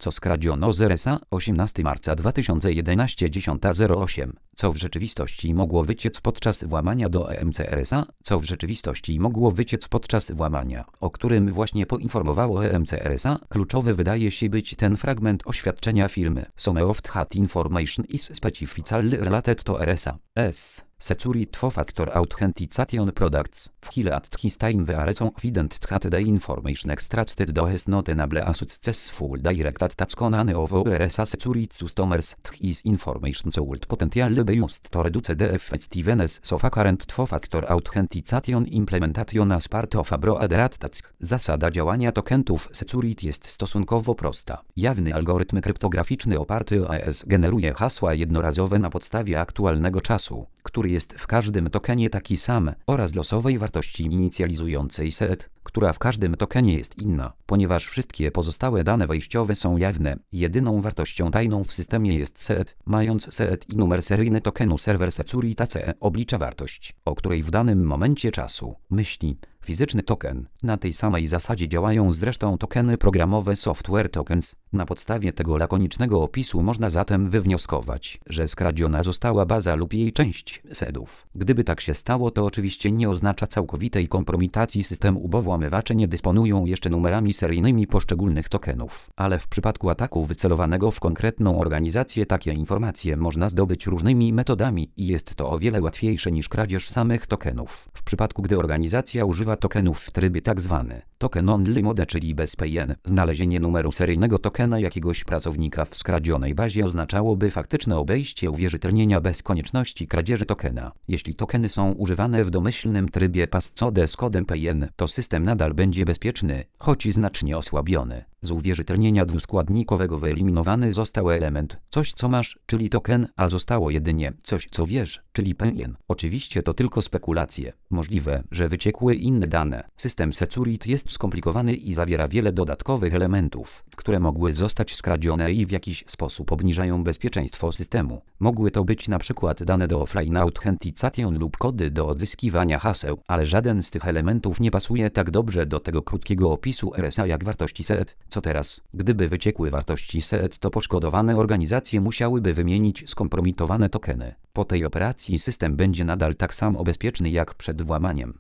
co skradziono z RSA 18 marca 2011 10:08, co w rzeczywistości mogło wyciec podczas włamania do EMC RSA, co w rzeczywistości mogło wyciec podczas włamania, o którym właśnie poinformowało EMC RSA. Kluczowy wydaje się być ten fragment oświadczenia firmy. Some of that information is specifically related to RSA. Security Two-Factor Authentication Products. W Hill at this time we are confident that the information extracted does not enable a successful direct attack on any of our RSA security customers. This information should potentially be used to reduce the effectiveness of a current two-factor authentication implementation as part of a broader attack. Zasada działania tokenów security jest stosunkowo prosta. Jawny algorytm kryptograficzny oparty o AES generuje hasła jednorazowe na podstawie aktualnego czasu, który jest w każdym tokenie taki sam, oraz losowej wartości inicjalizującej SET, która w każdym tokenie jest inna. Ponieważ wszystkie pozostałe dane wejściowe są jawne, jedyną wartością tajną w systemie jest SET. Mając SET i numer seryjny tokenu, serwer Security CE oblicza wartość, o której w danym momencie czasu myśli fizyczny token. Na tej samej zasadzie działają zresztą tokeny programowe software tokens. Na podstawie tego lakonicznego opisu można zatem wywnioskować, że skradziona została baza lub jej część SET-ów. Gdyby tak się stało, to oczywiście nie oznacza całkowitej kompromitacji systemu, bo włamywacze nie dysponują jeszcze numerami seryjnymi poszczególnych tokenów. Ale w przypadku ataku wycelowanego w konkretną organizację takie informacje można zdobyć różnymi metodami i jest to o wiele łatwiejsze niż kradzież samych tokenów. W przypadku gdy organizacja używa tokenów w trybie tzw. token only mode, czyli bez PIN, znalezienie numeru seryjnego tokena jakiegoś pracownika w skradzionej bazie oznaczałoby faktyczne obejście uwierzytelnienia bez konieczności kradzieży tokena. Jeśli tokeny są używane w domyślnym trybie passcode z kodem PIN, to system nadal będzie bezpieczny, choć znacznie osłabiony. Z uwierzytelnienia dwuskładnikowego wyeliminowany został element coś co masz, czyli token, a zostało jedynie coś co wiesz, czyli PIN. Oczywiście to tylko spekulacje. Możliwe, że wyciekły inne dane. System Security jest skomplikowany i zawiera wiele dodatkowych elementów, które mogły zostać skradzione i w jakiś sposób obniżają bezpieczeństwo systemu. Mogły to być na przykład dane do offline authentication lub kody do odzyskiwania haseł, ale żaden z tych elementów nie pasuje tak dobrze do tego krótkiego opisu RSA jak wartości SET. Co teraz? Gdyby wyciekły wartości SET, to poszkodowane organizacje musiałyby wymienić skompromitowane tokeny. Po tej operacji system będzie nadal tak samo bezpieczny jak przed włamaniem.